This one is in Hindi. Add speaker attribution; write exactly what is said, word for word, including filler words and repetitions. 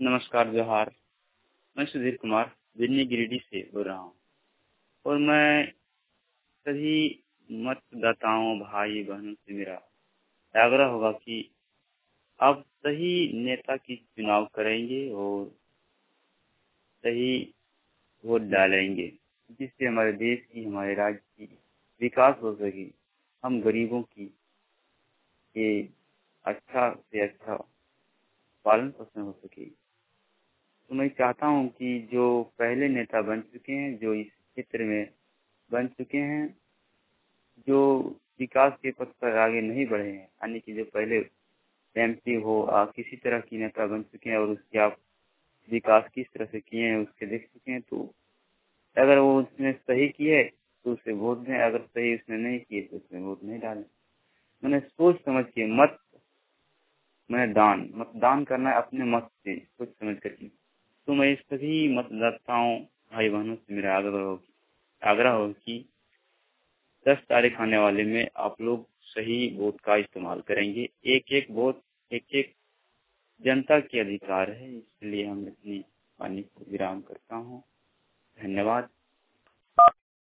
Speaker 1: नमस्कार, जोहार। मैं सुधीर कुमार दिल्ली गिरिडीह से बोल रहा हूँ और मैं सभी मतदाताओं भाई बहनों से मेरा आग्रह होगा कि आप सही नेता की चुनाव करेंगे और सही वोट डालेंगे, जिससे हमारे देश की, हमारे राज्य की विकास हो सके, हम गरीबों की ये अच्छा से अच्छा पालन पोषण हो सके। तो मैं चाहता हूं कि जो पहले नेता बन चुके हैं, जो इस क्षेत्र में बन चुके हैं, जो विकास के पथ पर आगे नहीं बढ़े हैं, यानी कि जो पहले एमपी हो आ, किसी तरह की नेता बन चुके हैं और उसके आप विकास किस तरह से किए हैं उसके देख चुके हैं, तो अगर वो उसने सही किए तो उसे वोट दें, अगर सही उसने नहीं किए तो उसमें वोट नहीं डालें। मैंने सोच समझ के मत मैंने दान मतदान करना है अपने मत से सोच समझ करके। तो मैं सभी मतदाताओं भाई बहनों से मेरा आग्रह हो आग्रह हो कि दस तारीख आने वाले में आप लोग सही वोट का इस्तेमाल करेंगे। एक एक वोट एक एक जनता के अधिकार है, इसलिए हम अपनी वाणी को विराम करता हूँ। धन्यवाद।